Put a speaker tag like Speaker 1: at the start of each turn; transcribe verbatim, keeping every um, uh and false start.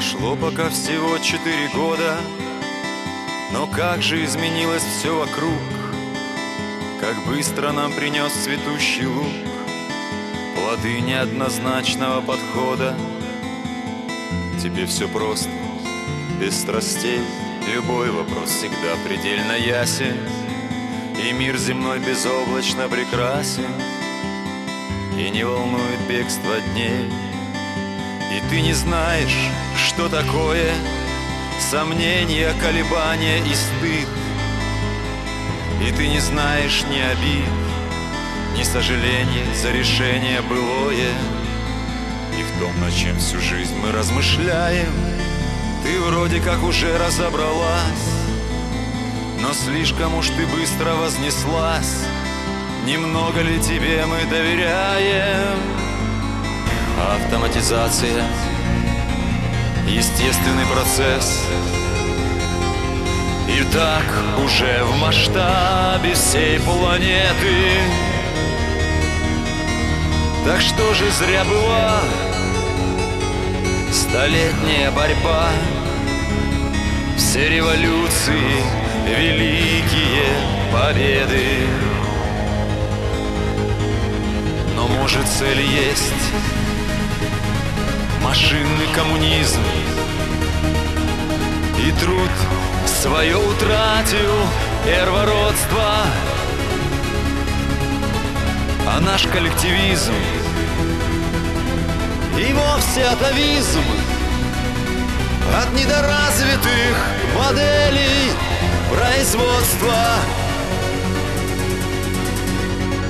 Speaker 1: Прошло пока всего четыре года, но как же изменилось все вокруг, как быстро нам принес цветущий луг плоды неоднозначного подхода. Тебе все просто, без страстей, любой вопрос всегда предельно ясен, и мир земной безоблачно прекрасен, и не волнует бегство дней. И ты не знаешь, что такое сомнения, колебания и стыд. И ты не знаешь ни обид, ни сожаления за решение былое. И в том, над чем всю жизнь мы размышляем, ты вроде как уже разобралась, но слишком уж ты быстро вознеслась. Немного ли тебе мы доверяем? Автоматизация, естественный процесс, и так уже в масштабе всей планеты. Так что же зря была столетняя борьба, все революции, великие победы. Но может цель есть машинный коммунизм, и труд свое утратил первородство, а наш коллективизм и вовсе атовизм от недоразвитых моделей производства.